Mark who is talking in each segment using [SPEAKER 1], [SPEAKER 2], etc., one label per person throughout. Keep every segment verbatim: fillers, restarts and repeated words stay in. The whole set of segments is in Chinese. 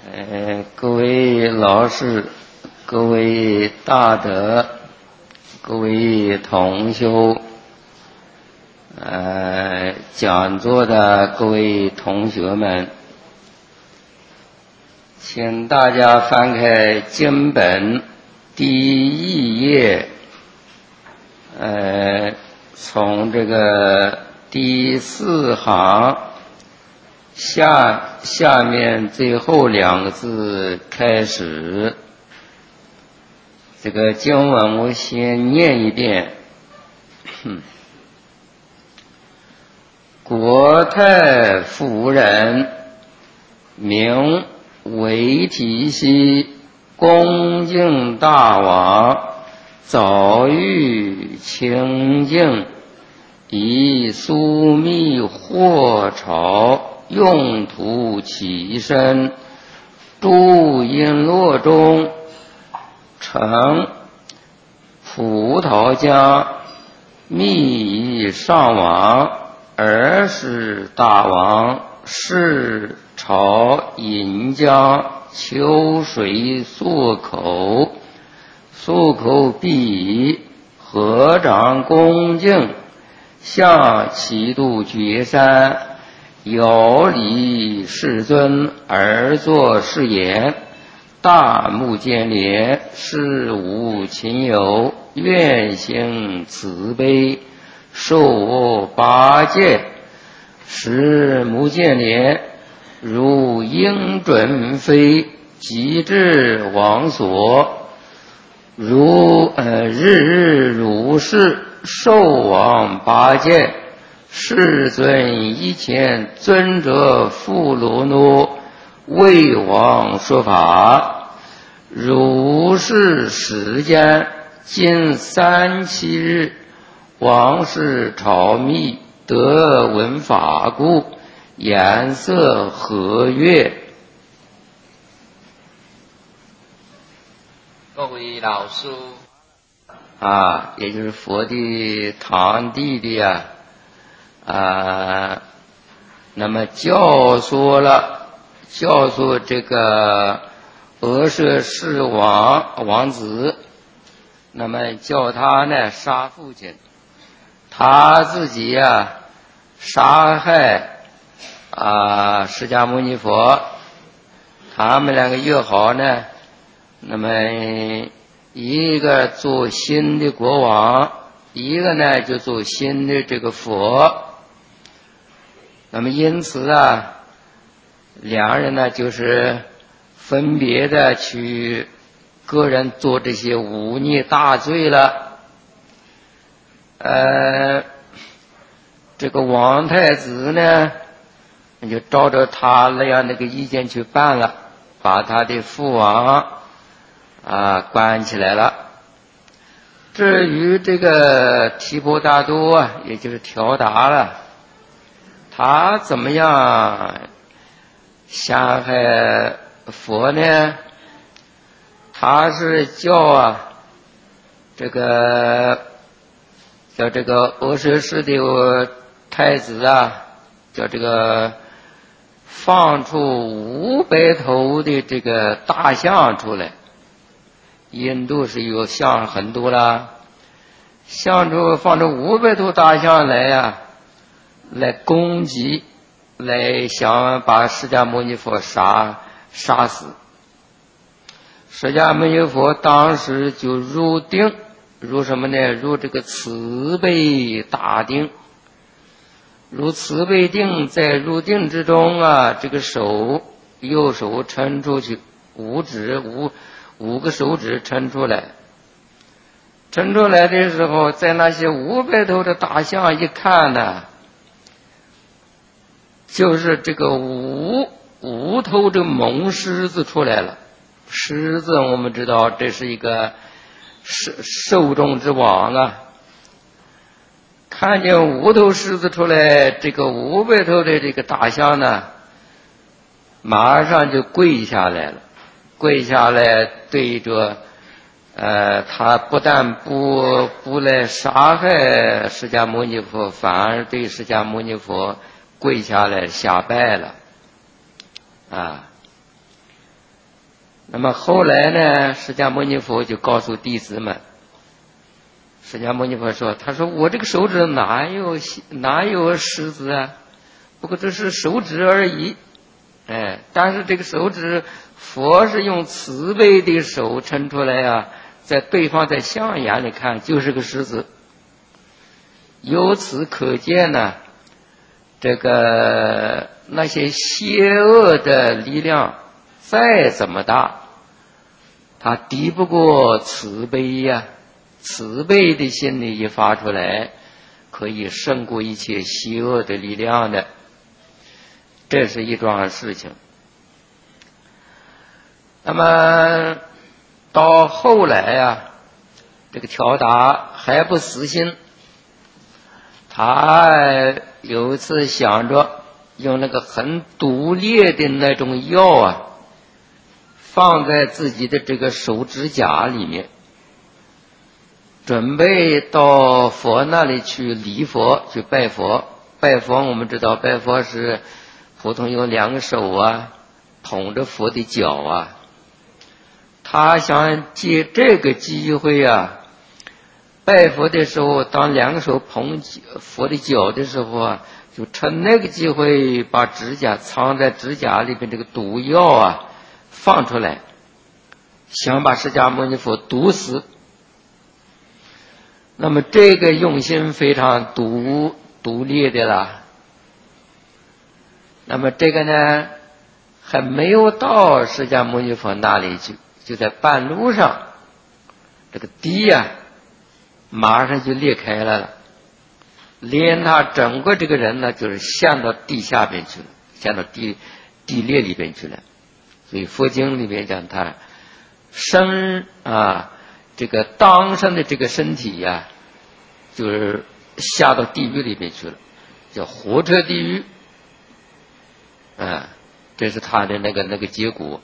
[SPEAKER 1] 呃，各位老师，各位大德，各位同修，呃，讲座的各位同学们，请大家翻开经本第一页，呃，从这个第四行下下面最后两个字开始。这个经文我先念一遍。国太夫人，名为提希，恭敬大王，早遇清净，以疏密惑巢，用途起身，住璎珞中，乘葡萄浆，密以上王，而使大王是朝饮浆，秋水漱口，漱口毕，合掌恭敬，向其度绝山，遥礼世尊而作是言：大目犍连，是无亲友，愿行慈悲，受我八戒。使目犍连如鹰准飞，即至王所，如呃日日如是，受王八戒。世尊以前尊者富罗胧为王说法，如是时间，今三七日，王是朝密，得闻法故，颜色和悦。
[SPEAKER 2] 各位老师
[SPEAKER 1] 啊，也就是佛的堂弟弟啊，啊，那么教唆了，教唆这个阿舍世王王子，那么叫他呢杀父亲，他自己呀、啊、杀害啊释迦牟尼佛，他们两个约好呢，那么一个做新的国王，一个呢就做新的这个佛。那么因此啊，两人呢就是分别的去个人做这些忤逆大罪了。呃，这个王太子呢，就照着他那样那个意见去办了，把他的父王啊关起来了。至于这个提婆达多啊，也就是调达了，他怎么样杀害佛呢？他是叫啊这个叫这个阿舍世的太子啊，叫这个放出五百头的这个大象出来。印度是有象很多啦，象出放出五百头大象来呀、啊，来攻击，来想把释迦牟尼佛杀杀死。释迦牟尼佛当时就入定，入什么呢？入这个慈悲大定。入慈悲定，在入定之中啊，这个手右手伸出去，五指五五个手指伸出来，伸出来的时候，在那些五百头的大象一看呢，就是这个五五头的猛狮子出来了。狮子我们知道这是一个兽兽中之王啊，看见五头狮子出来，这个五百头的这个大象呢，马上就跪下来了，跪下来对着呃，他不但不不来杀害释迦牟尼佛，反而对释迦牟尼佛跪下来下拜了啊。 那么后来呢，释迦牟尼佛就告诉弟子们，释迦牟尼佛说：“他说我这个手指哪有哪有狮子啊？不过这是手指而已。哎，但是这个手指，佛是用慈悲的手伸出来啊，在对方在象眼里看就是个狮子。由此可见呢，这个那些邪恶的力量再怎么大，它敌不过慈悲呀、啊。慈悲的心里一发出来，可以胜过一切邪恶的力量的，这是一桩事情。那么到后来啊，这个调达还不死心，他有一次想着用那个很毒烈的那种药啊，放在自己的这个手指甲里面，准备到佛那里去礼佛，去拜佛。拜佛我们知道，拜佛是普通用两个手啊捧着佛的脚啊，他想借这个机会啊，拜佛的时候，当两个手捧佛的脚的时候啊，就趁那个机会把指甲藏在指甲里边这个毒药啊放出来，想把释迦牟尼佛毒死。那么这个用心非常毒毒烈的啦。那么这个呢，还没有到释迦牟尼佛那里去，就在半路上，这个地呀、啊，马上就裂开了，连他整个这个人呢，就是陷到地下边去了，陷到地地裂里边去了。所以佛经里面讲他生啊。这个当生的这个身体呀、啊，就是下到地狱里面去了，叫火车地狱。啊，这是他的那个那个结果。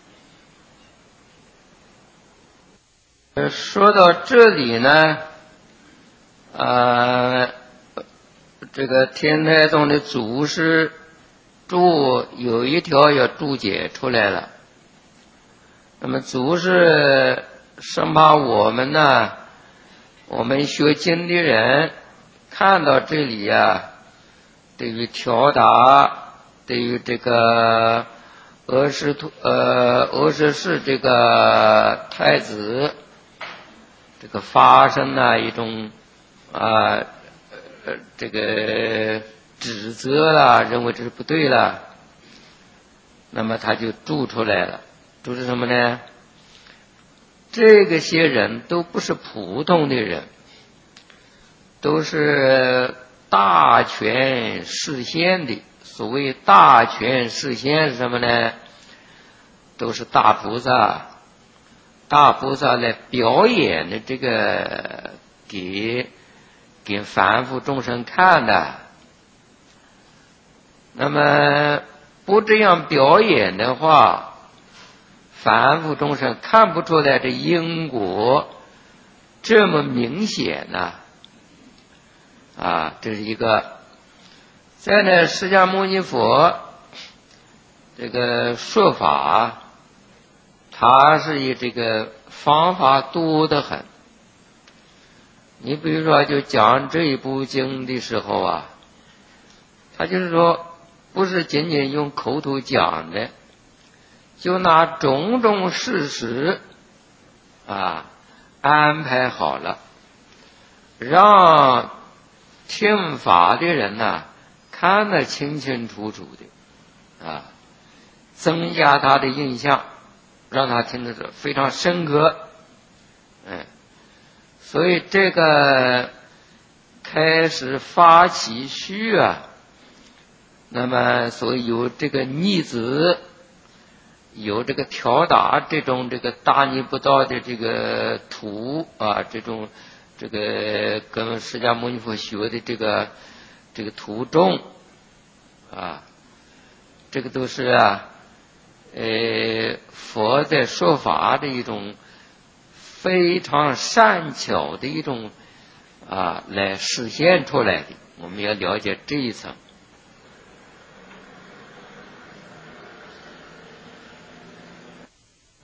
[SPEAKER 1] 说到这里呢，呃，这个天台宗的祖师注有一条要注解出来了。那么祖师生怕我们呢，我们学经的人看到这里呀、啊，对于调达，对于这个阿史图呃阿史氏这个太子，这个发生了一种啊呃这个指责啦，认为这是不对了，那么他就注出来了，注是什么呢？这个些人都不是普通的人，都是大权示现的。所谓大权示现是什么呢？都是大菩萨，大菩萨来表演的这个给给凡夫众生看的。那么不这样表演的话，凡夫众生看不出来这因果这么明显呢、啊，啊，这是一个。再呢，释迦牟尼佛这个说法，他是以这个方法多得很。你比如说，就讲这一部经的时候啊，他就是说，不是仅仅用口头讲的。就拿种种事实啊安排好了，让听法的人呢、啊、看得清清楚楚的啊，增加他的印象，让他听得是非常深刻。哎，所以这个开始发起序啊，那么所以有这个逆子。有这个调达这种这个大逆不道的这个图啊，这种这个跟释迦牟尼佛学的这个这个途中啊，这个都是啊，呃，佛在说法的一种非常善巧的一种啊来实现出来的。我们要了解这一层。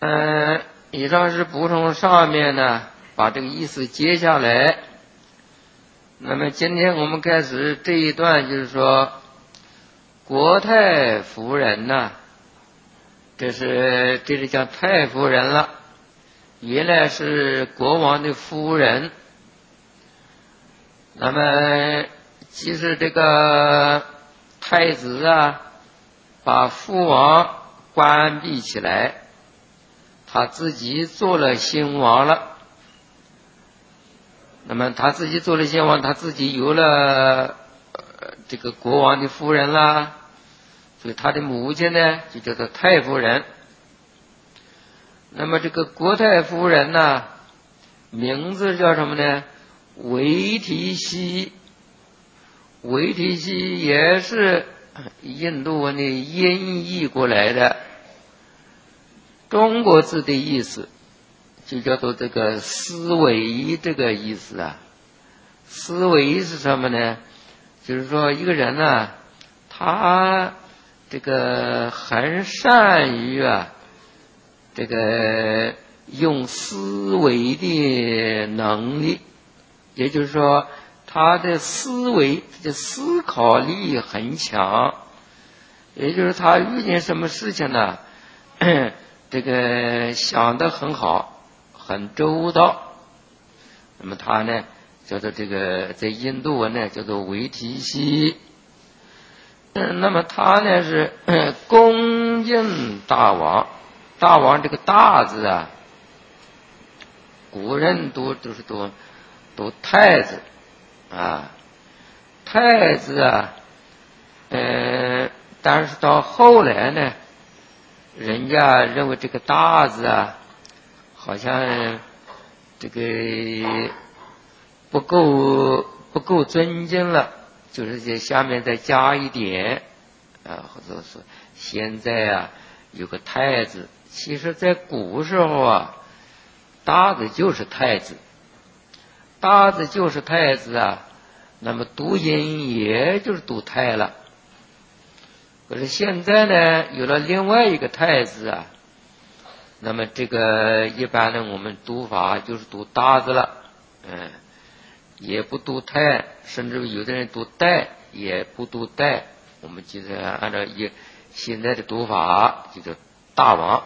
[SPEAKER 1] 嗯，以上是补充上面呢，把这个意思接下来。那么今天我们开始这一段，就是说国太夫人呢，这是这是讲太夫人了，原来是国王的夫人。那么其实这个太子啊，把父王关闭起来，他自己做了新王了。那么他自己做了新王，他自己有了、呃、这个国王的夫人啦，所以他的母亲呢就叫做太夫人。那么这个国太夫人呢，名字叫什么呢？维提西。维提西也是印度文的音译过来的，中国字的意思就叫做这个思维，这个意思啊。思维是什么呢？就是说一个人呢、啊，他这个很善于啊，这个用思维的能力，也就是说他的思维的思考力很强，也就是他遇见什么事情呢，这个想得很好，很周到。那么他呢叫做这个在印度文呢叫做维提西。嗯，那么他呢是恭敬大王。大王这个大字啊，古人读都是读读太子啊，太子啊，呃，但是到后来呢，人家认为这个大字啊，好像这个不够不够尊敬了，就是在下面再加一点啊，或者说现在啊有个太子，其实在古时候啊，大字就是太子。大字就是太子啊，那么读音也就是读太了。可是现在呢，有了另外一个太子啊，那么这个一般呢，我们读法就是读大字了，嗯，也不读太，甚至有的人读代也不读代，我们就是按照一现在的读法，就叫大王。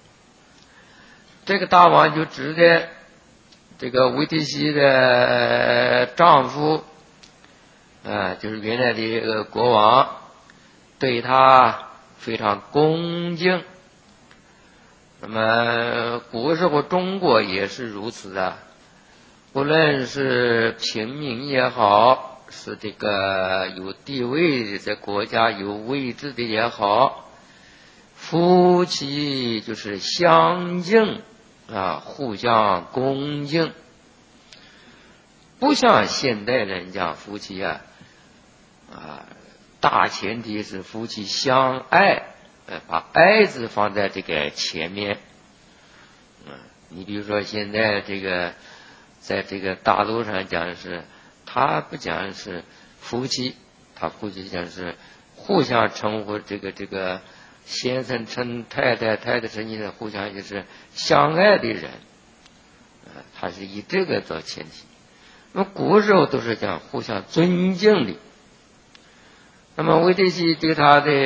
[SPEAKER 1] 这个大王就指的这个维提西的丈夫，啊，就是原来的这个国王，对他非常恭敬。那么古时候中国也是如此的，不论是平民也好，是这个有地位的在国家有位置的也好，夫妻就是相敬啊，互相恭敬。不像现代人讲夫妻啊，啊，大前提是夫妻相爱，呃，把爱字放在这个前面。嗯，你比如说现在这个，在这个大陆上讲是，他不讲是夫妻，他夫妻讲是互相称呼这个这个先生称太太，太太称先生，互相就是相爱的人，呃，他是以这个做前提。那么古时候都是讲互相尊敬的。那么维提西对他的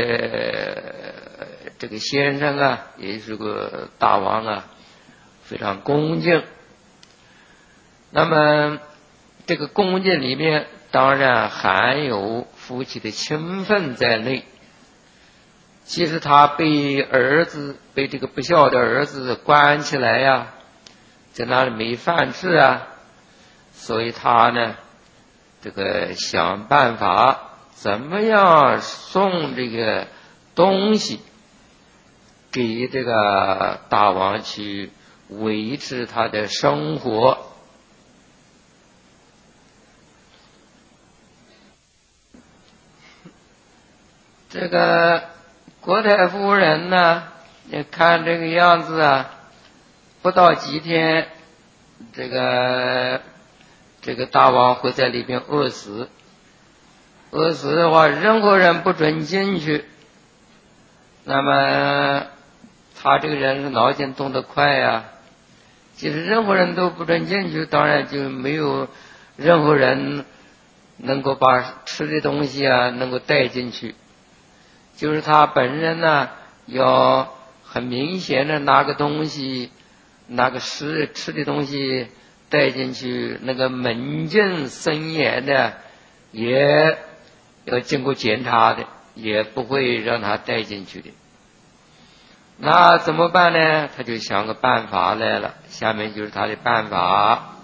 [SPEAKER 1] 这个先生啊，也是个大王啊，非常恭敬。那么这个恭敬里面当然含有夫妻的情分在内。其实他被儿子被这个不孝的儿子关起来呀、啊，在那里没饭吃啊，所以他呢这个想办法怎么样送这个东西给这个大王去维持他的生活。这个国太夫人呢，你看这个样子啊，不到几天，这个这个大王会在里边饿死。饿死的话，任何人不准进去。那么他这个人是脑筋动得快呀，即使任何人都不准进去，当然就没有任何人能够把吃的东西啊能够带进去。就是他本人呢，要很明显的拿个东西，拿个吃吃的东西带进去，那个门禁森严的，也要经过检查的，也不会让他带进去的。那怎么办呢？他就想个办法来了，下面就是他的办法。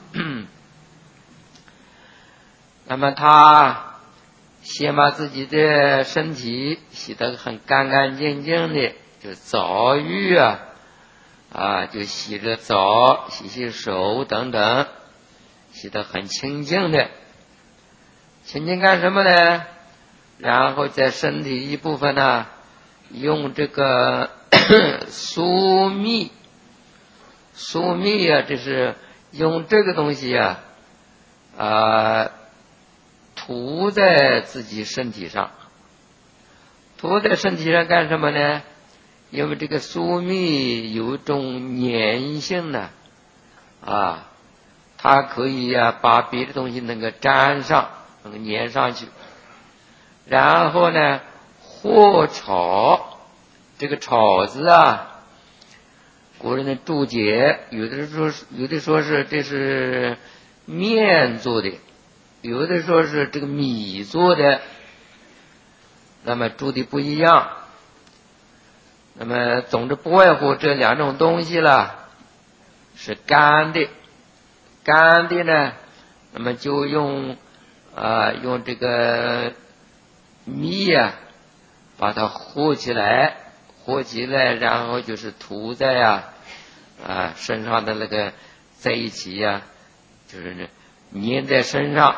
[SPEAKER 1] 那么他先把自己的身体洗得很干干净净的，就澡浴啊，啊，就洗着澡，洗洗手等等，洗得很清净的。清净干什么呢？然后在身体一部分呢，用这个苏蜜，苏蜜啊，这是用这个东西啊，啊，涂在自己身体上。涂在身体上干什么呢？因为这个苏蜜有一种粘性呢，啊，它可以啊把别的东西能够粘上，能够粘上去。然后呢，或炒，这个炒字啊，古人的注解，有的说有的说是这是面做的，有的说是这个米做的，那么注的不一样。那么总之不外乎这两种东西了，是干的，干的呢，那么就用啊、呃、用这个米呀、啊，把它和起来，和起来，然后就是涂在呀啊身上的那个在一起呀、啊，就是粘在身上，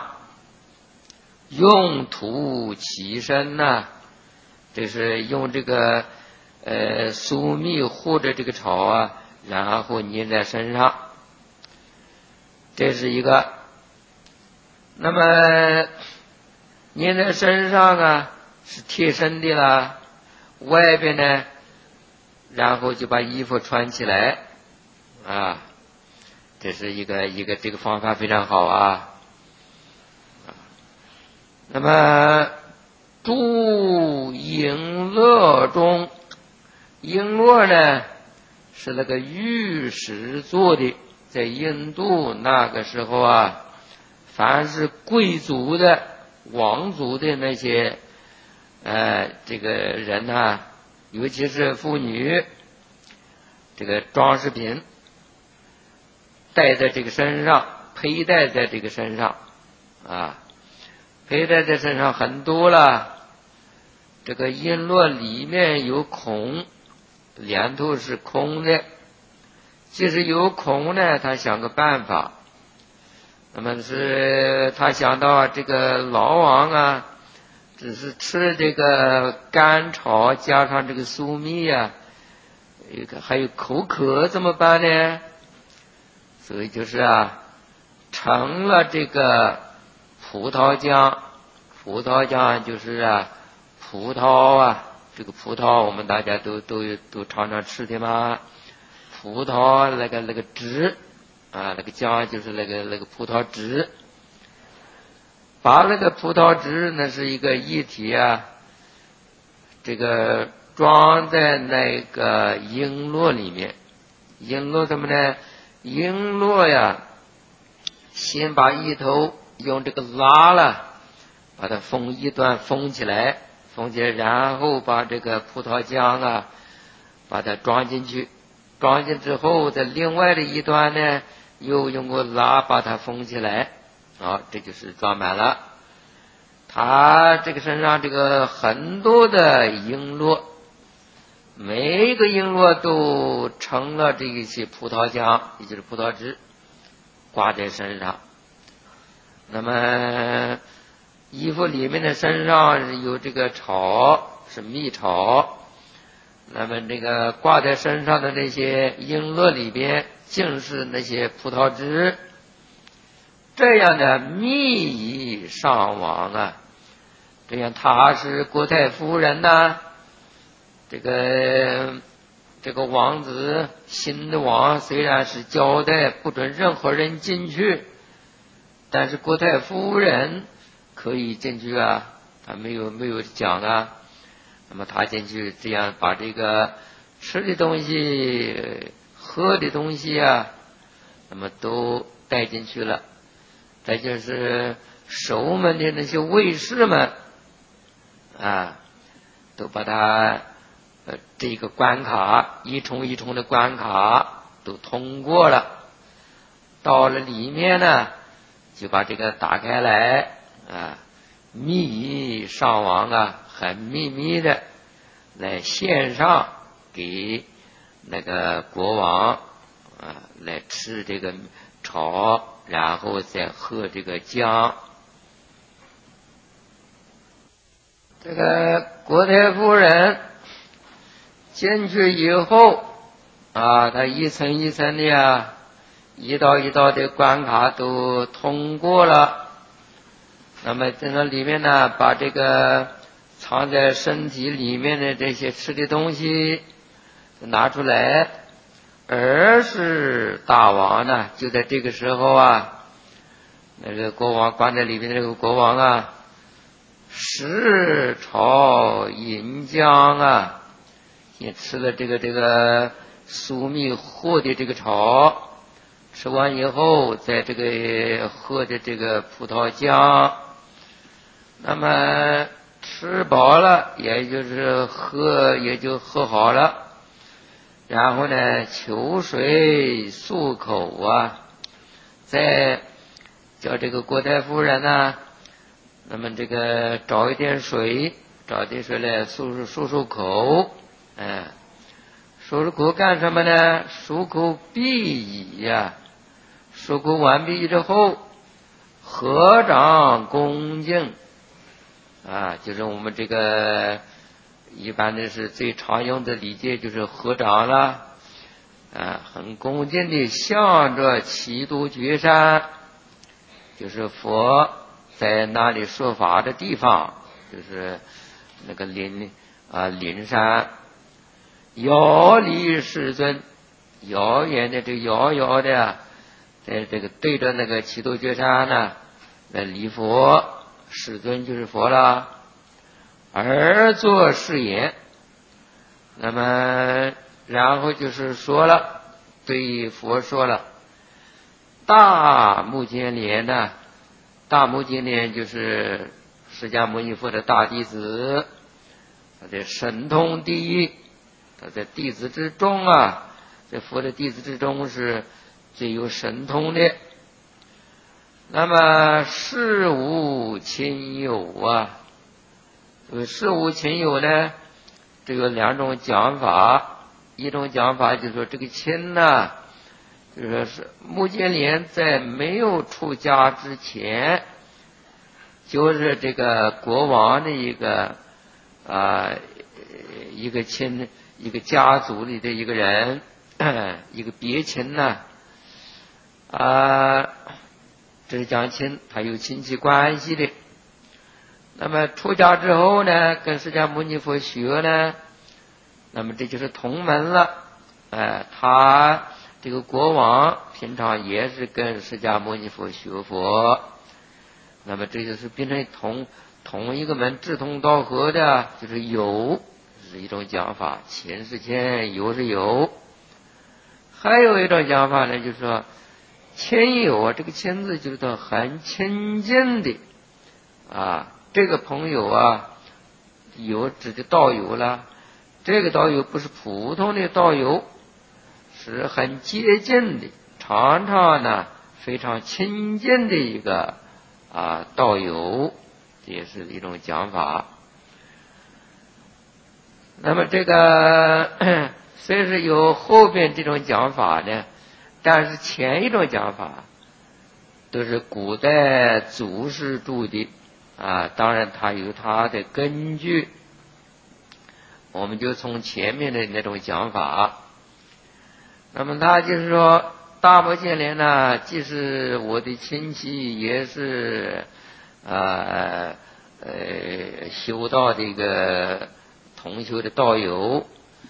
[SPEAKER 1] 用涂其身呐、啊，这是用这个呃苏蜜或者这个草啊，然后粘在身上，这是一个。那么粘在身上啊是贴身的啦，外边呢，然后就把衣服穿起来啊，这是一个一个这个方法非常好啊。那么住璎珞中，璎珞呢是那个玉石做的，在印度那个时候啊，凡是贵族的王族的那些呃这个人啊，尤其是妇女，这个装饰品戴在这个身上，佩戴在这个身上啊，佩戴在身上很多了。这个璎珞里面有孔，两头是空的，即使有孔呢，他想个办法。那么是他想到这个老王啊，只是吃这个甘草加上这个苏蜜啊，一个还有口渴怎么办呢？所以就是啊，成了这个葡萄浆，葡萄浆就是啊葡萄啊，这个葡萄我们大家都都都常常吃的嘛，葡萄那个那个汁啊，那个浆就是那个那个葡萄汁，把那个葡萄汁那是一个液体啊，这个装在那个璎珞里面。璎珞怎么呢？璎珞呀，先把一头用这个拉了，把它封一段封起来，封起来，然后把这个葡萄浆啊，把它装进去，装进之后，在另外的一端呢，又用个拉把它封起来，好，这就是装满了。他这个身上这个很多的璎珞，每一个璎珞都成了这一些葡萄浆，也就是葡萄汁，挂在身上。那么衣服里面的身上有这个草，是蜜草。那么这个挂在身上的那些璎珞里边，竟是那些葡萄汁。这样的蜜以上王啊，这样他是国太夫人呐、啊，这个这个王子新的王虽然是交代不准任何人进去，但是国太夫人可以进去啊，他没有没有讲啊。那么他进去这样把这个吃的东西喝的东西啊，那么都带进去了。再就是守门的那些卫士们啊，都把他呃这个关卡一重一重的关卡都通过了。到了里面呢，就把这个打开来啊，密上王啊，很秘密的来献上给那个国王啊，来吃这个草，然后再喝这个姜。这个国太夫人进去以后啊，他一层一层的呀，一道一道的关卡都通过了。那么在那里面呢，把这个藏在身体里面的这些吃的东西拿出来。而是大王呢，就在这个时候啊，那个国王关在里面的这个国王啊，食草饮姜啊，也吃了这个这个疏密和的这个草，吃完以后，在这个喝的这个葡萄浆，那么吃饱了，也就是喝也就喝好了。然后呢，求水漱口啊，再叫这个国太夫人呢，那么这个找一点水，找点水来漱漱漱口，哎，漱漱口干什么呢？漱口必已呀，漱口完毕之后，合掌恭敬啊，就是我们这个。一般的是最常用的礼节就是合掌了，啊，很恭敬的向着七度绝山，就是佛在那里说法的地方，就是那个灵啊灵山，遥礼世尊，遥远的这遥遥的，在这个对着那个七度绝山呢，来礼佛，世尊就是佛了。而作誓言，那么然后就是说了，对佛说了，大目犍连呢，大目犍连就是释迦牟尼佛的大弟子，他的神通第一，他在弟子之中啊，在佛的弟子之中是最有神通的。那么事无亲友啊，这个事无亲友呢，这有两种讲法。一种讲法就是说，这个亲呢，就是说是目犍连在没有出家之前，就是这个国王的一个啊、呃、一个亲，一个家族里的一个人，一个别亲呢啊、呃，这是讲亲，他有亲戚关系的。那么出家之后呢，跟释迦牟尼佛学呢，那么这就是同门了。哎、呃，他这个国王平常也是跟释迦牟尼佛学佛，那么这就是变成同同一个门，志同道合的，就是友，是一种讲法。亲是亲，友是友。还有一种讲法呢，就是说亲友啊，这个亲字就是说很亲近的啊。这个朋友啊，有指的道友了，这个道友不是普通的道友，是很接近的，常常呢非常亲近的一个啊道友，这也是一种讲法。那么这个虽然是有后边这种讲法呢，但是前一种讲法都是古代祖师注的啊，当然它有它的根据，我们就从前面的那种讲法。那么他就是说，大目犍连呢，既是我的亲戚，也是呃呃修道的一个同修的道友。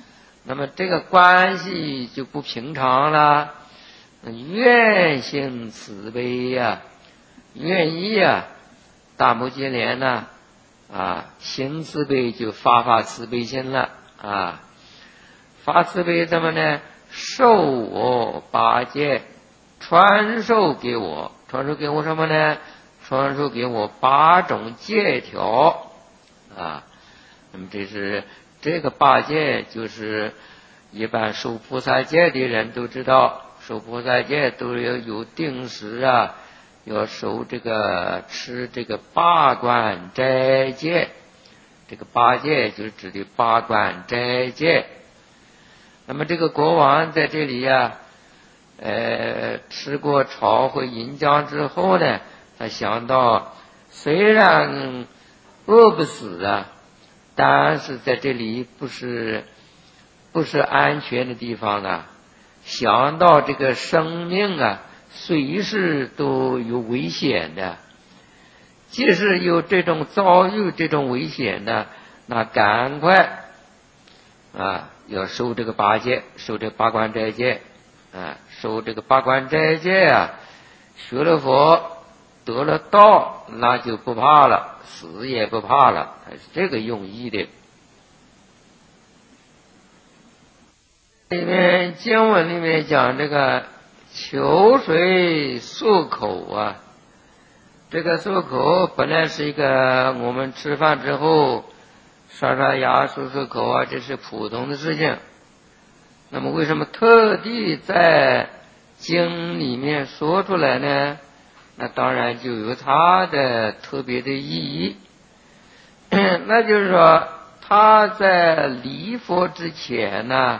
[SPEAKER 1] 那么这个关系就不平常了。愿行慈悲呀、啊，愿意啊，大目犍连呢，啊，行慈悲就发发慈悲心了啊。发慈悲怎么呢？授我八戒，传授给我，传授给我什么呢？传授给我八种戒条啊。那么这是这个八戒，就是一般受菩萨戒的人都知道，受菩萨戒都要有定时啊，要守这个吃这个八关斋戒。这个八戒就是指的八关斋戒。那么这个国王在这里呀、啊，呃，吃过炒回银浆之后呢，他想到虽然饿不死啊，但是在这里不是不是安全的地方啊，想到这个生命啊，随时都有危险的。即使有这种遭遇这种危险的，那赶快啊，要守这个八戒，守这八关斋戒啊，守这个八关斋戒啊，学了佛得了道，那就不怕了，死也不怕了，是这个用意的。里面经文里面讲这个求水漱口啊，这个漱口本来是一个我们吃饭之后刷刷牙漱漱口啊，这是普通的事情。那么为什么特地在经里面说出来呢？那当然就有它的特别的意义。那就是说他在礼佛之前呢，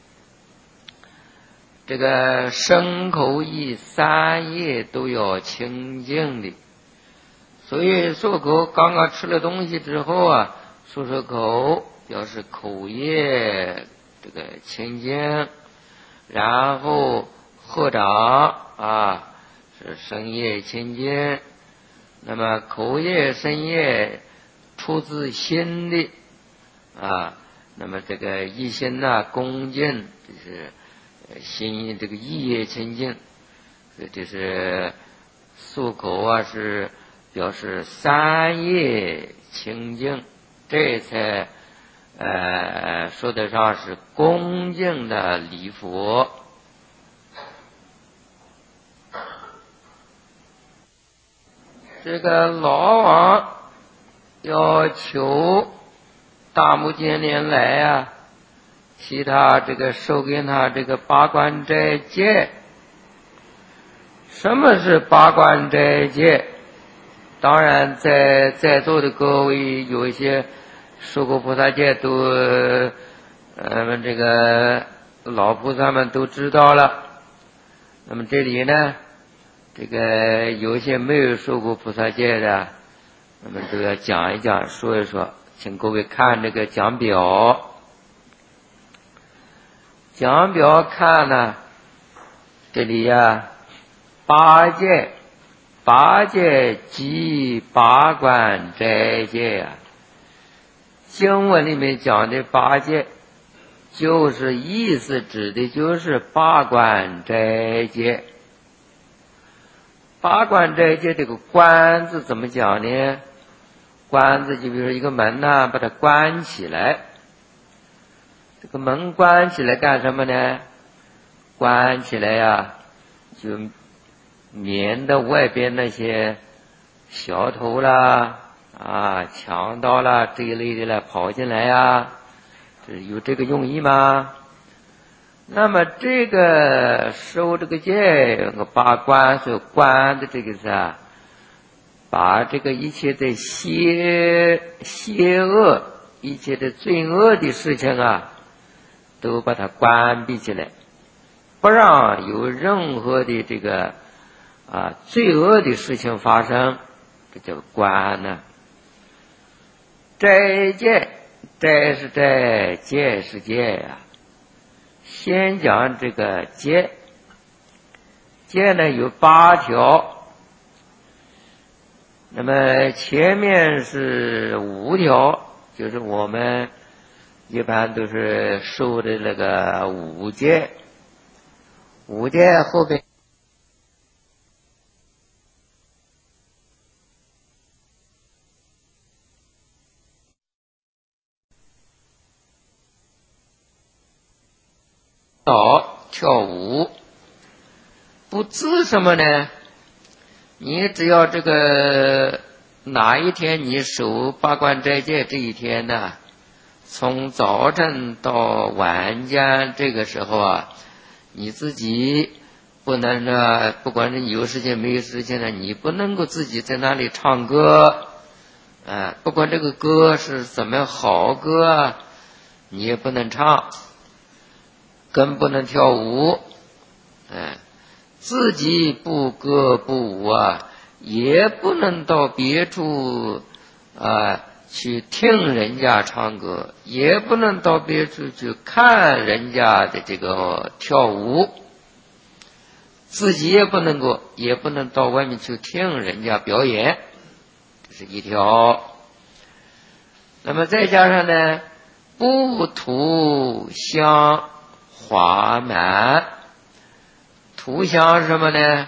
[SPEAKER 1] 这个身口意三业都要清净的。所以漱口，刚刚吃了东西之后啊，漱漱口表示口业这个清净，然后合掌啊是身业清净。那么口业身业出自心的啊，那么这个一心呐、啊、恭敬，就是心这个意业清净，这是漱口啊，是表示三业清净，这才呃说得上是恭敬的礼佛。这个老王要求大目犍连来啊，其他这个授给他这个八关斋戒。什么是八关斋戒？当然在在座的各位有一些受过菩萨戒都呃这个老菩萨们都知道了。那么这里呢，这个有一些没有受过菩萨戒的，我们都要讲一讲说一说，请各位看这个讲表。讲表看呢，这里呀、啊，八戒八戒即八关斋戒啊，经文里面讲的八戒，就是意思指的就是八关斋戒。八关斋戒这个关字怎么讲呢？关字就比如说一个门呢、啊，把它关起来。这个门关起来干什么呢？关起来呀、啊，就免得外边那些小偷啦、啊强盗啦这一类的啦跑进来呀、啊，这有这个用意吗？那么这个收这个戒，有个八关，所以关的这个是啊，把这个一切的邪邪恶、一切的罪恶的事情啊，都把它关闭起来，不让有任何的这个啊罪恶的事情发生，这叫关呢。斋戒，斋是斋，戒是戒呀、啊。先讲这个戒，戒呢有八条，那么前面是五条，就是我们一般都是受的那个五戒，五戒后边跳跳舞，不知什么呢？你只要这个哪一天你守八关斋戒这一天呢，从早晨到晚间这个时候啊，你自己不能呢，不管是有时间没有时间呢，你不能够自己在那里唱歌，啊，不管这个歌是怎么好歌啊，你也不能唱，更不能跳舞，哎，自己不歌不舞啊，也不能到别处啊去听人家唱歌，也不能到别处去看人家的这个跳舞，自己也不能够，也不能到外面去听人家表演，这是一条。那么再加上呢，不涂香花满。涂香是什么呢？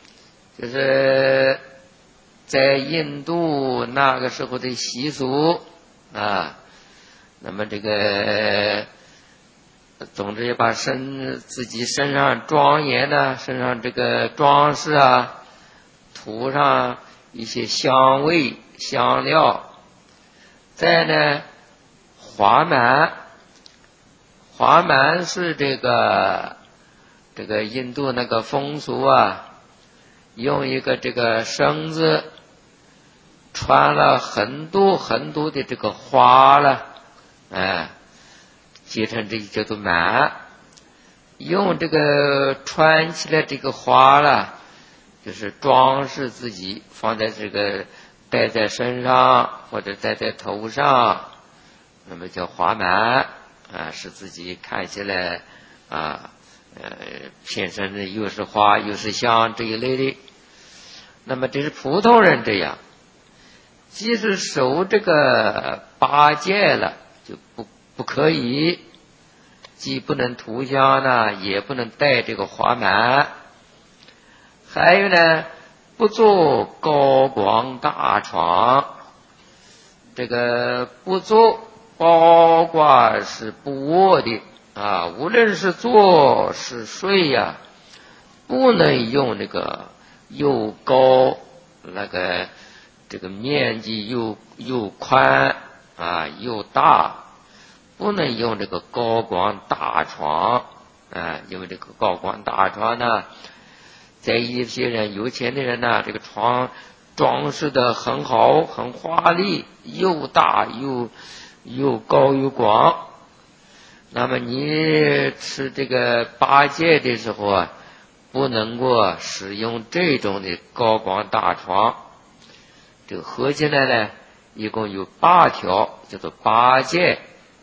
[SPEAKER 1] 就是在印度那个时候的习俗啊，那么这个总之也把身自己身上庄严呢，身上这个装饰啊，涂上一些香味香料。再呢，华满，华满是这个这个印度那个风俗啊，用一个这个绳子穿了很多很多的这个花了，哎，结成这个叫做满，用这个穿起来这个花了，就是装饰自己，放在这个戴在身上或者戴在头上，那么叫华满啊，使自己看起来啊，呃，片身的又是花又是香这一类的。那么这是普通人这样，即使守这个八戒了，就不不可以，既不能涂香呢，也不能戴这个华满。还有呢，不坐高广大床，这个不坐包括是不卧的啊，无论是坐是睡呀、啊，不能用这个又高那个这个面积又又宽啊又大，不能用这个高广大床啊，因为这个高广大床呢，在一些人有钱的人呢，这个床装饰的很好很华丽，又大又又高又广。那么你吃这个八戒的时候啊，不能够使用这种的高广大床。这个合起来呢，一共有八条，叫做八戒。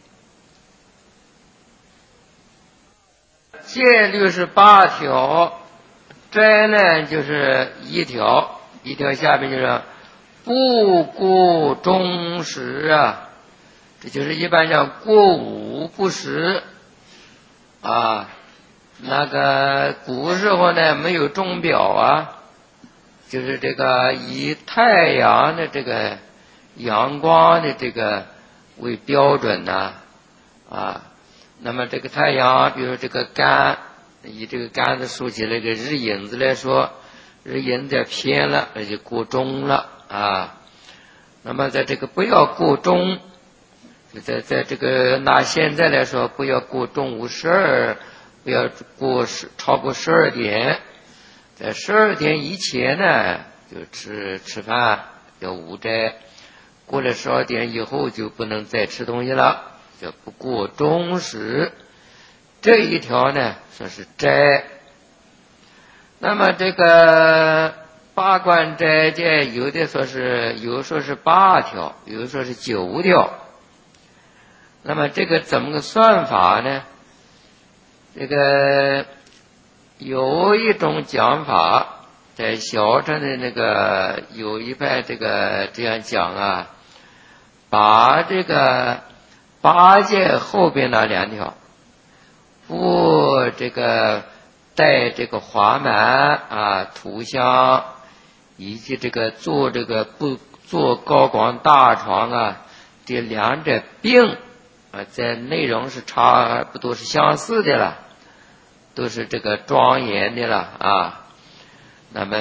[SPEAKER 1] 戒律是八条，斋呢就是一条，一条下面就是不过中时啊，这就是一般讲过午不食啊。那个古时候呢没有钟表啊，就是这个以太阳的这个阳光的这个为标准呢啊。那么这个太阳，比如这个杆，以这个杆子竖起来个日影子来说，日影子偏了，那就过钟了啊。那么在这个不要过钟，在在这个拿现在来说，不要过中午十二，不要过十超过十二点，在十二点以前呢就吃吃饭，叫午斋。过了十二点以后就不能再吃东西了，叫不过中时。这一条呢说是斋。那么这个八关斋戒，有的说是有说是八条，有的说是九条。那么这个怎么个算法呢？这个有一种讲法，在小乘的那个有一派这个这样讲啊，把这个八戒后边那两条，不这个带这个华蛮啊涂香，以及这个做这个不做高广大床啊，这两者并啊在内容是差不多是相似的了，都是这个庄严的了啊。那么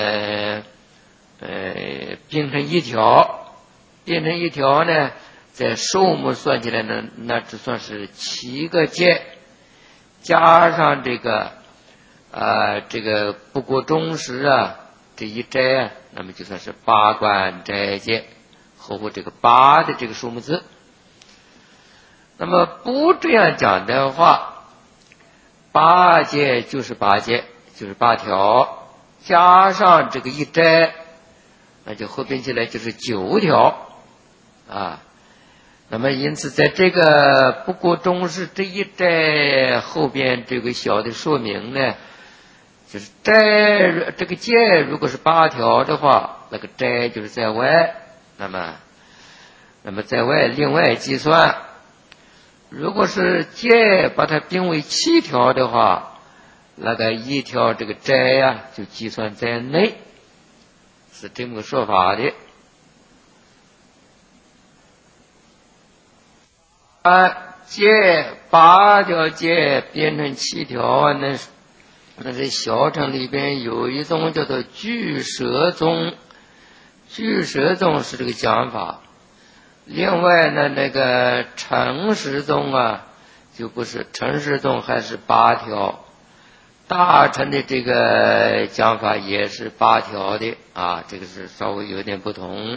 [SPEAKER 1] 呃并成一条，并成一条呢，在数目算起来呢，那只算是七个戒，加上这个啊这个不过中时啊这一斋啊，那么就算是八关斋戒，合乎这个八的这个数目字。那么不这样讲的话，八戒就是八戒，就是八条，加上这个一斋，那就合并起来就是九条啊。那么因此在这个不过中时这一斋后边这个小的说明呢，就是斋这个戒如果是八条的话，那个斋就是在外，那么那么在外另外计算。如果是戒把它并为七条的话，那个一条这个斋呀、啊、就计算在内，是这么个说法的。啊，戒八条戒变成七条，那那在小乘里边有一种叫做俱舍宗，俱舍宗是这个讲法。另外呢，那个成实宗啊，就不是成实宗，还是八条。大乘的这个讲法也是八条的啊，这个是稍微有点不同。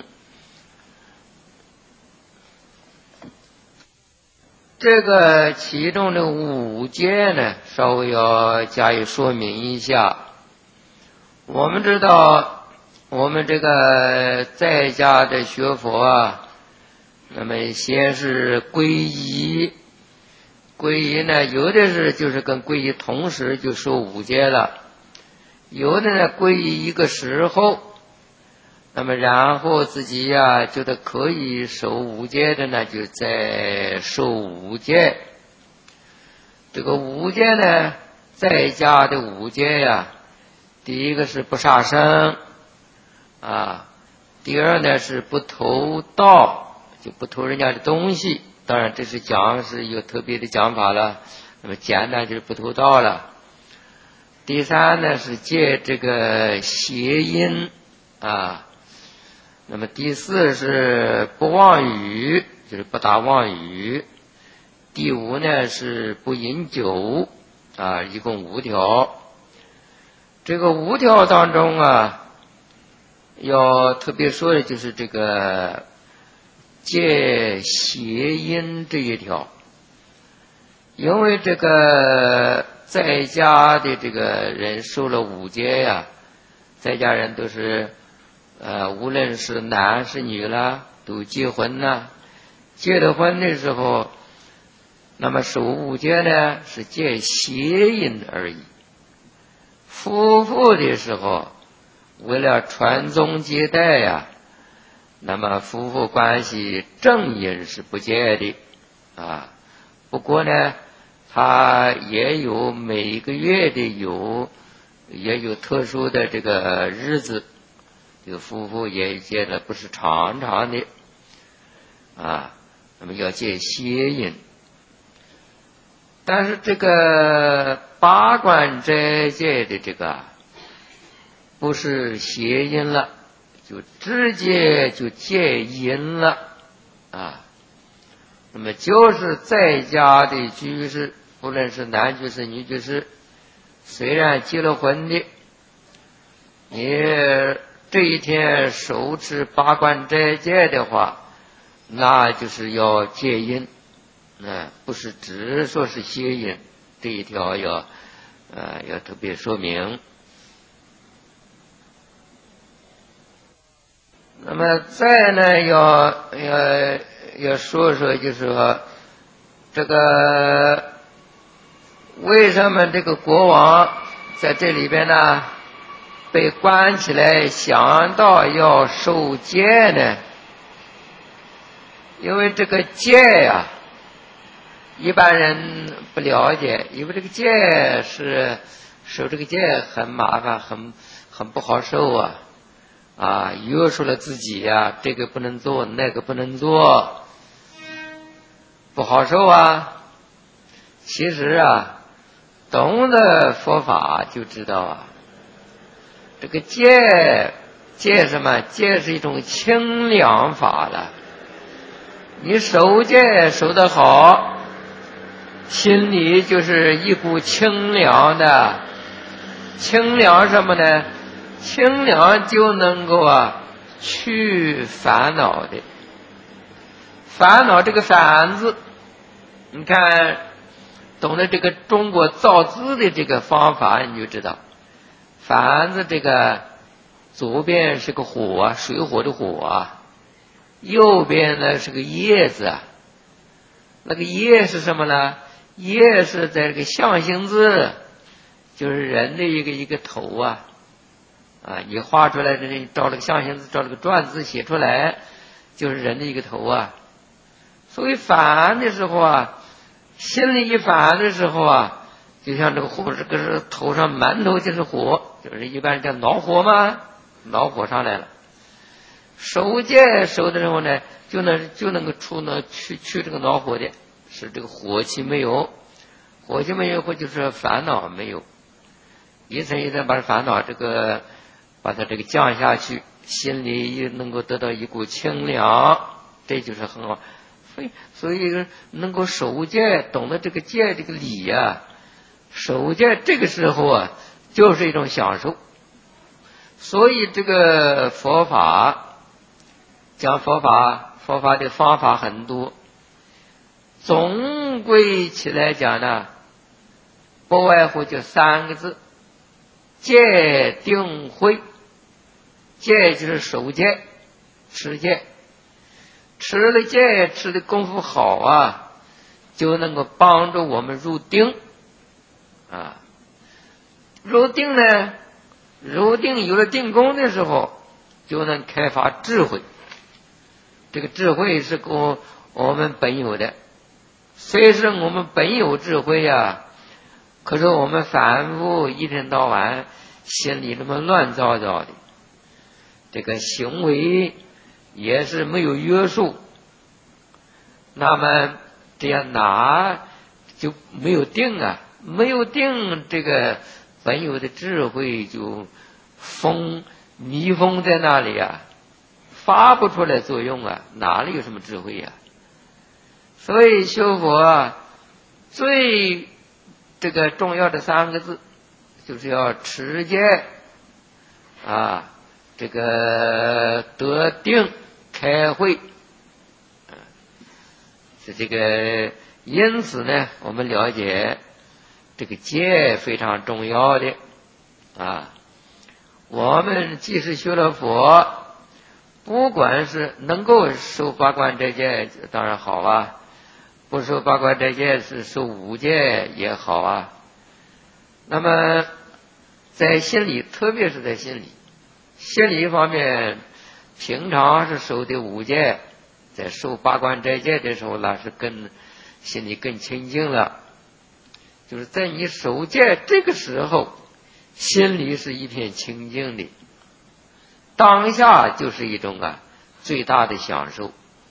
[SPEAKER 1] 这个其中的五戒呢，稍微要加以说明一下。我们知道，我们这个在家的学佛啊，那么先是皈依，皈依呢，有的是就是跟皈依同时就受五戒了，有的呢皈依一个时候，那么然后自己呀、啊、觉得可以守五戒的呢，就再受五戒。这个五戒呢，在家的五戒呀、啊，第一个是不杀生啊，第二呢是不偷盗。就不偷人家的东西，当然这是讲是有特别的讲法了，那么简单就是不偷盗了。第三呢是戒这个邪淫啊，那么第四是不妄语，就是不打妄语。第五呢是不饮酒啊，一共五条。这个五条当中啊，要特别说的就是这个戒邪淫这一条，因为这个在家的这个人受了五戒呀、啊，在家人都是呃，无论是男是女啦，都结婚啦，结了婚的时候，那么守五戒呢是戒邪淫而已。夫妇的时候，为了传宗接代呀、啊。那么夫妇关系正淫是不戒的啊，不过呢，他也有每个月的有也有特殊的这个日子，这个夫妇也戒的不是常常的啊，那么要戒邪淫。但是这个八关斋戒的这个不是邪淫了，就直接就戒淫了啊。那么就是在家的居士，不论是男居士女居士，虽然结了婚的，你这一天手持八关斋戒的话，那就是要戒淫，啊，不是只说是邪淫，这一条要呃要特别说明。那么再呢，要要要说说，就是说这个为什么这个国王在这里边呢被关起来，想到要受戒呢？因为这个戒呀、啊， 一般人不了解，因为这个戒是受这个戒很麻烦，很很不好受啊啊，约束了自己呀、啊，这个不能做，那个不能做，不好受啊。其实啊，懂得佛法就知道啊，这个戒戒什么？戒是一种清凉法了。你守戒守得好，心里就是一股清凉的。清凉什么呢？清凉就能够啊去烦恼的。烦恼这个烦字，你看懂得这个中国造字的这个方法，你就知道烦字这个左边是个火，水火的火啊，右边呢是个叶子啊。那个叶是什么呢？叶是在这个象形字，就是人的一个一个头啊啊，你画出来的，你照了个象形字，照了个篆字写出来，就是人的一个头啊。所以烦的时候啊，心里一烦的时候啊，就像这个火，这个是头上满头就是火，就是一般人叫恼火嘛，恼火上来了。守戒守的时候呢，就能就能够出呢去去这个恼火的，使这个火气没有，火气没有，或就是烦恼没有，一层一层把烦恼这个把它这个降下去，心里也能够得到一股清凉，这就是很好。所以所以能够守戒，懂得这个戒这个理啊，守戒这个时候啊，就是一种享受。所以这个佛法讲佛法，佛法的方法很多，总归起来讲呢，不外乎就三个字：戒定慧。戒就是守戒，持戒，持了戒，持的功夫好啊，就能够帮助我们入定啊。入定呢，入定有了定功的时候，就能开发智慧。这个智慧是我我们本有的，虽是我们本有智慧呀、啊，可是我们反复一天到晚心里那么乱糟糟的，这个行为也是没有约束，那么这样哪就没有定啊？没有定，这个本有的智慧就封密封在那里啊，发不出来作用啊，哪里有什么智慧啊？所以修佛啊，最这个重要的三个字，就是要持戒啊，这个得定开慧。是这个，因此呢，我们了解这个戒非常重要的啊。我们即使学了佛，不管是能够受八关斋戒，当然好啊；不受八关斋戒，是受五戒也好啊。那么在心里，特别是在心里，心理方面，平常是守的五戒，在受八关斋戒的时候呢，是更心里更清净了。就是在你守戒这个时候，心里是一片清净的，当下就是一种啊最大的享受。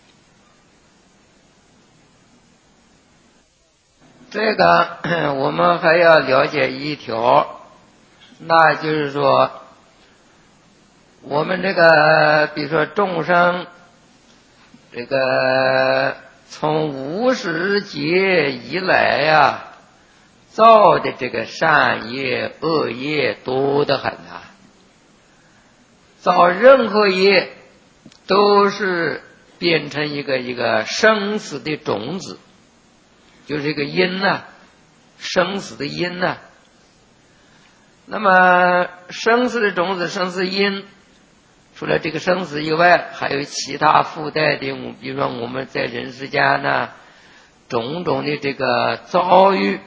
[SPEAKER 1] 这个我们还要了解一条，那就是说，我们这个比如说众生，这个从无始劫以来呀、啊，造的这个善业恶业多得很啊，造任何业都是变成一个一个生死的种子，就是一个因呐、啊，生死的因呐、啊。那么生死的种子，生死因，除了这个生死以外，还有其他附带的，比如说我们在人世间呢，种种的这个遭遇，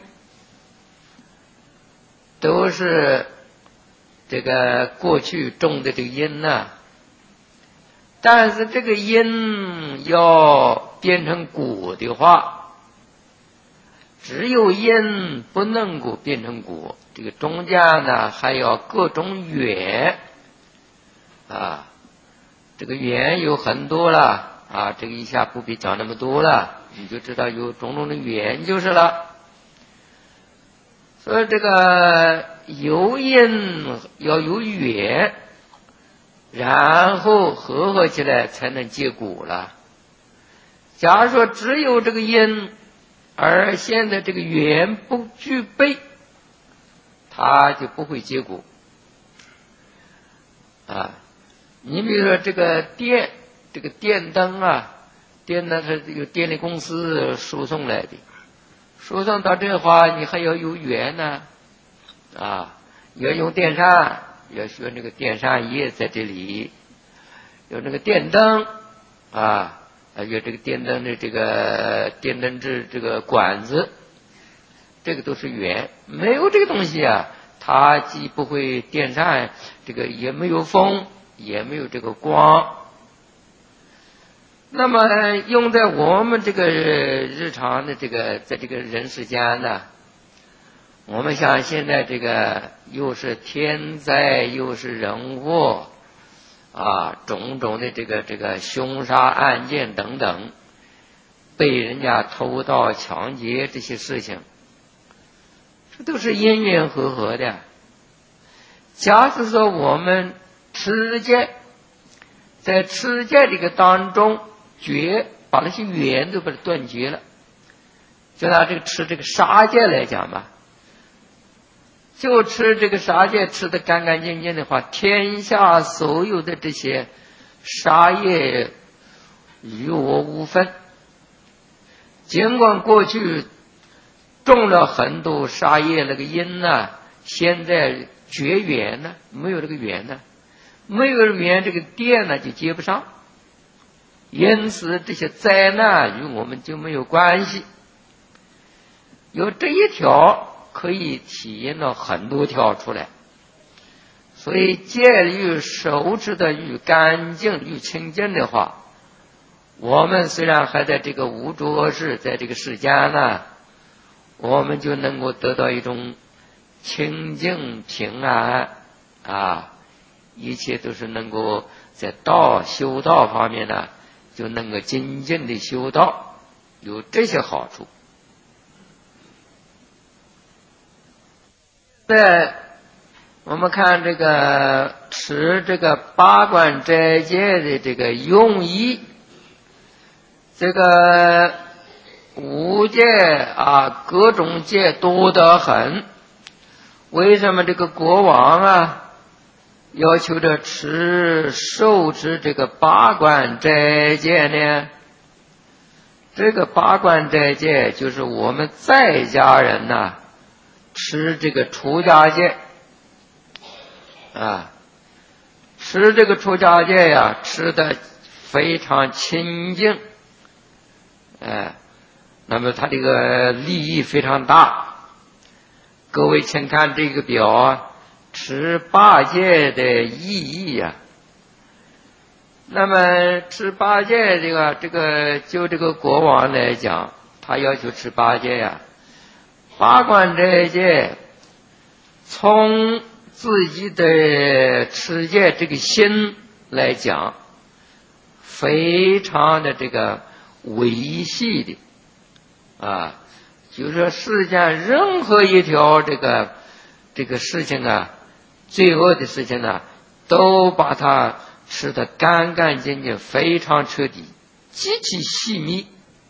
[SPEAKER 1] 都是这个过去种的这个因呢、啊。但是这个因要变成果的话， 只有因不能够变成果，这个中间呢还要各种缘啊，这个缘有很多了啊，这个一下不必讲那么多了，你就知道有种种的缘就是了。所以这个有因要有缘，然后合合起来才能结果了。假如说只有这个因，而现在这个缘不具备，它就不会结果啊。你比如说这个电，这个电灯啊，电灯是由电力公司输送来的，输送到这话，你还要有缘呢啊，要用电扇，要学那个电扇叶在这里，有那个电灯啊。有这个电灯的这个电灯制这个管子，这个都是缘，没有这个东西啊，它既不会电扇，这个也没有风，也没有这个光。那么用在我们这个日常的这个在这个人世间呢，我们像现在这个又是天灾又是人祸啊，种种的这个这个凶杀案件等等，被人家偷盗抢劫这些事情，这都是因缘和合的。假使说我们持戒，在持戒这个当中绝把那些缘都把它断绝了，就拿这个持这个杀戒来讲吧，就吃这个杀戒吃得干干净净的话，天下所有的这些杀业与我无分。尽管过去种了很多杀业那个因呢，现在绝缘呢，没有这个缘呢，没有缘这个电呢就接不上，因此这些灾难与我们就没有关系。有这一条可以体验到很多条出来，所以戒律守持的愈干净愈清净的话，我们虽然还在这个无着世，在这个世间呢，我们就能够得到一种清净平安啊，一切都是能够在道修道方面呢，就能够精进的修道，有这些好处。在我们看这个持这个八关斋戒的这个用意，这个五戒啊，各种戒多得很。为什么这个国王啊要求着持受持这个八关斋戒呢？这个八关斋戒就是我们在家人呐、啊吃这个出家戒啊，吃这个出家戒呀，吃的非常清净，哎，那么它这个利益非常大。各位请看这个表啊，持八戒的意义呀、啊。那么持八戒这个这个就这个国王来讲，他要求持八戒呀、啊。八关斋戒，从自己的持戒这个心来讲，非常的这个维系的啊，就是说世间任何一条这个这个事情啊，罪恶的事情啊，都把它吃得干干净净，非常彻底，极其细密。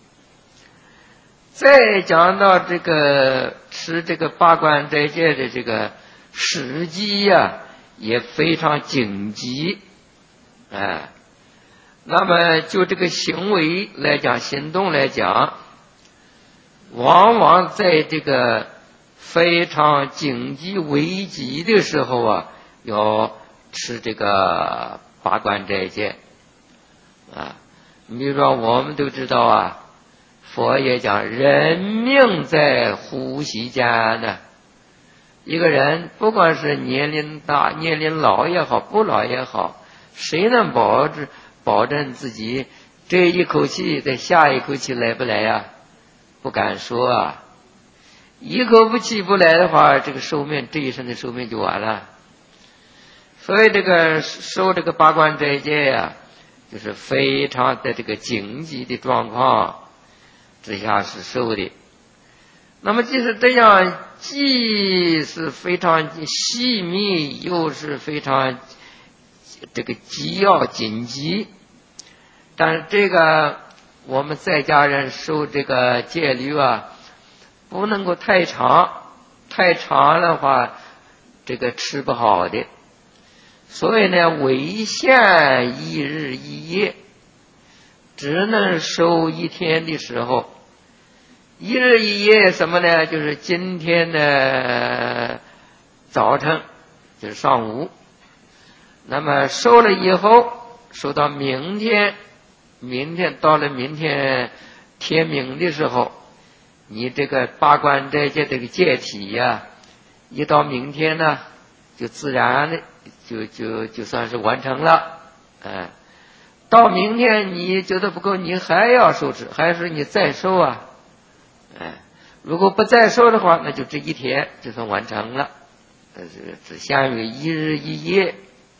[SPEAKER 1] 再讲到这个吃这个八关斋戒的这个时机呀、啊，也非常紧急，哎，那么就这个行为来讲，行动来讲，往往在这个非常紧急危急的时候啊，要吃这个八关斋戒啊。你比如说，我们都知道啊。佛也讲人命在呼吸间呢，一个人不管是年龄大年龄老也好，不老也好，谁能保证保证自己这一口气在下一口气来不来呀、啊？不敢说啊一口不起不来的话，这个寿命这一生的寿命就完了。所以这个受这个八关斋戒呀、啊，就是非常的这个紧急的状况之下是受的。那么即使这样，既是非常细密，又是非常这个急要紧急，但是这个我们在家人受这个戒律啊，不能够太长，太长的话，这个吃不好的。所以呢，违限一日一夜，只能受一天的时候。一日一夜什么呢？就是今天的早晨，就是上午。那么收了以后，收到明天，明天到了明天天明的时候，你这个八关斋戒这个戒体呀、啊，一到明天呢，就自然的就就就算是完成了。哎，到明天你觉得不够，你还要受持，还是你再受啊？哎，如果不再受的话，那就这一天就算完成了。呃，这只限于一日一夜。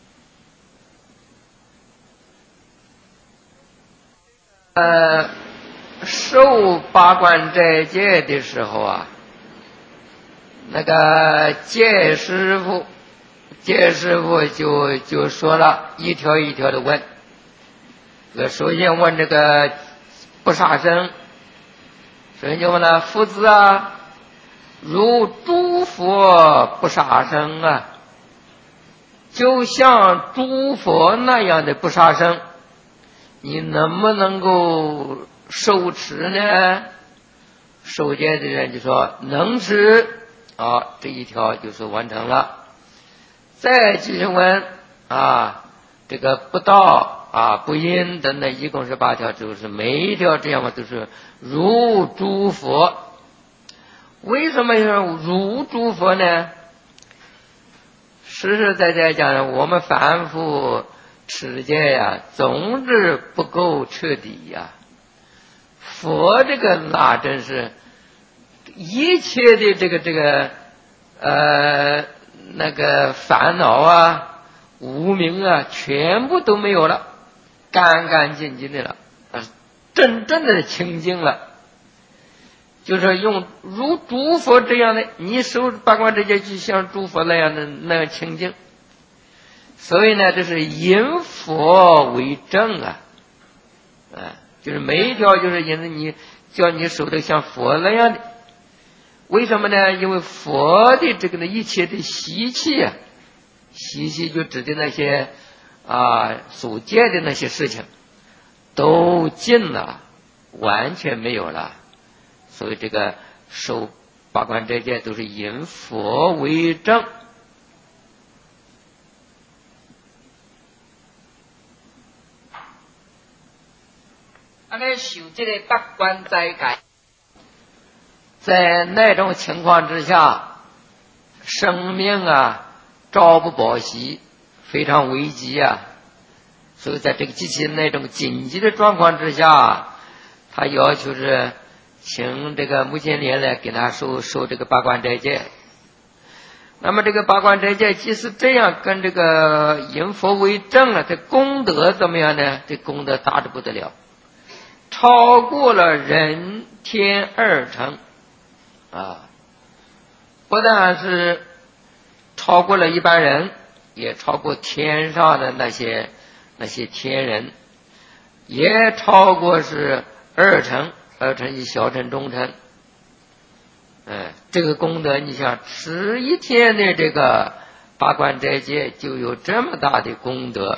[SPEAKER 1] 呃，受八关斋戒的时候啊，那个戒师傅，戒师傅就就说了一条一条的问。呃，首先问这个不杀生。所以就问了夫子啊，如诸佛不杀生啊，就像诸佛那样的不杀生，你能不能够受持呢？受戒的人就说能持，啊，这一条就是完成了。再继续问啊，这个不道啊、不因等等，一共是八条，就是每一条这样嘛，都是如诸佛。为什么要如诸佛呢？实实在在讲，我们凡夫持戒呀，总是不够彻底呀。佛这个那真是一切的这个这个呃那个烦恼啊、无明啊，全部都没有了，干干净净的了，真正的清净了。就是用如诸佛这样的，你受八关斋戒就像诸佛那样的那样清净。所以呢，这是引佛为正啊，啊，就是每一条就是引着你，叫你守的像佛那样的。为什么呢？因为佛的这个呢，一切的习气啊，习气就指的那些啊所戒的那些事情，都尽了，完全没有了。所以这个受八关斋戒都是引佛为正。
[SPEAKER 2] 安尼受这个八关斋戒，
[SPEAKER 1] 在那种情况之下，生命啊朝不保夕，非常危急啊。所以在这个极其那种紧急的状况之下，他要求是请这个目犍连来给他受受这个八关斋戒。那么这个八关斋戒即使这样跟这个引佛为正了，这功德怎么样呢？这功德大得不得了，超过了人天二乘啊！不但是超过了一般人，也超过天上的那些那些天人，也超过是二乘，二乘一小乘中乘。哎，这个功德，你想持一天的这个八关斋戒，就有这么大的功德。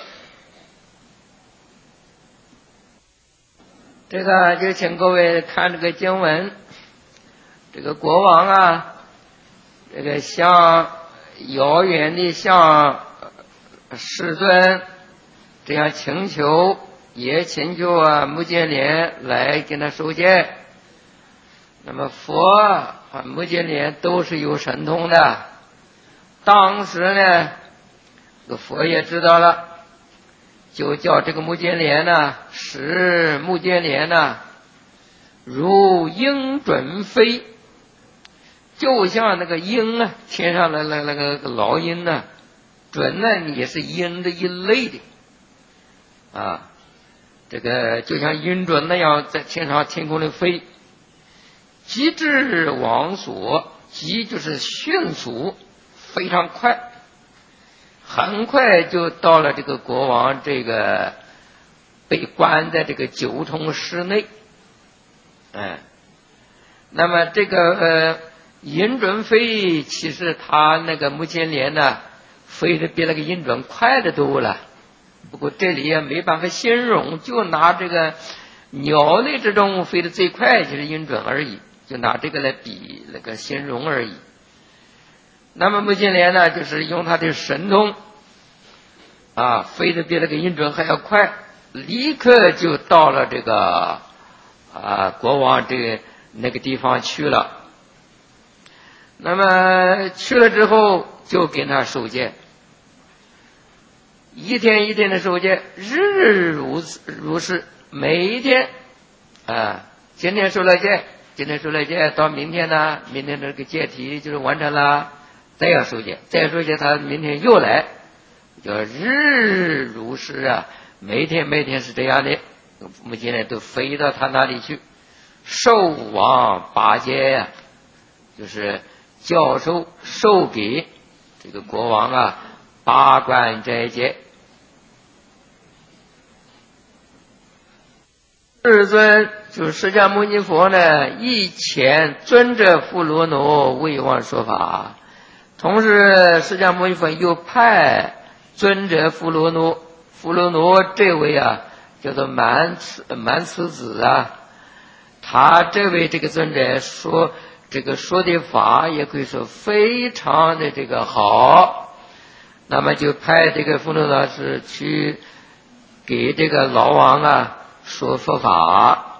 [SPEAKER 1] 这个就请各位看这个经文，这个国王啊，这个向遥远的向世尊这样请求，也请求啊目犍连来跟他受戒。那么佛啊目犍连都是有神通的，当时呢这个佛也知道了，就叫这个目犍连呢，使目犍连呢如鹰准飞， 就像那个鹰啊，天上的那那个老鹰呢，准呢也是鹰的一类的啊。这个就像鹰准那样在天上天空里飞，急至王所，急就是迅速，非常快，很快就到了这个国王这个被关在这个九重室内。哎，那么这个呃鹰准飞，其实他那个目犍连呢，飞得比那个鹰准快得多了。不过这里也没办法形容，就拿这个鸟类之中飞得最快就是鹰准而已，就拿这个来比那个形容而已。那么目犍连呢，就是用他的神通啊，飞得比那个鹰准还要快，立刻就到了这个啊国王这个那个地方去了。那么去了之后就给他受戒，一天一天的受戒，日日如此如是，每一天啊，今天受了戒，今天受了戒，到明天呢，明天这个戒体就是完成了，再要受戒，再受戒，他明天又来，叫日日如是啊，每天每天是这样的，目前呢都飞到他那里去，受王八戒呀、啊，就是教授授给这个国王啊八关斋戒。世尊就是释迦牟尼佛呢，以前尊者富罗罗为王说法，同时释迦牟尼佛又派尊者富罗罗，富罗罗这位啊叫做满慈满慈子啊，他这位这个尊者说这个说的法也可以说非常的这个好，那么就派这个富罗罗是去给这个老王啊说佛法，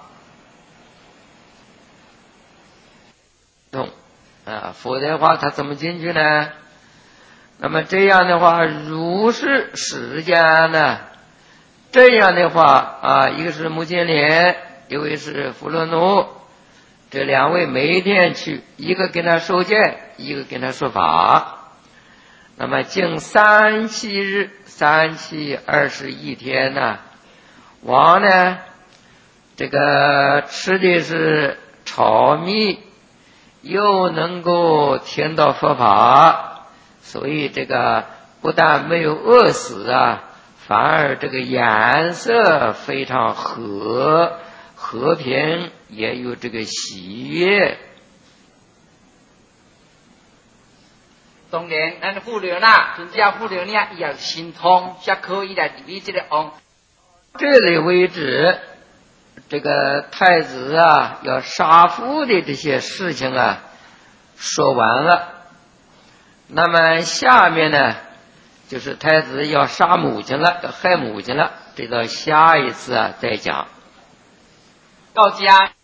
[SPEAKER 1] 啊，否则的话他怎么进去呢？那么这样的话，如是时间呢？这样的话啊，一个是目犍连，一位是富罗罗，这两位每天去，一个跟他受戒，一个跟他说法。那么经三七日，三七二十一天呢，王呢，这个吃的是炒米，又能够听到佛法，所以这个不但没有饿死啊，反而这个颜色非常和和平，也有这个喜悦。
[SPEAKER 2] 当然，咱富流啦，人家富流呢也心痛，才可以来理这个王。
[SPEAKER 1] 这里为止，这个太子啊要杀父的这些事情啊说完了。那么下面呢，就是太子要杀母亲了，要害母亲了，这到下一次啊再讲。
[SPEAKER 2] 到家。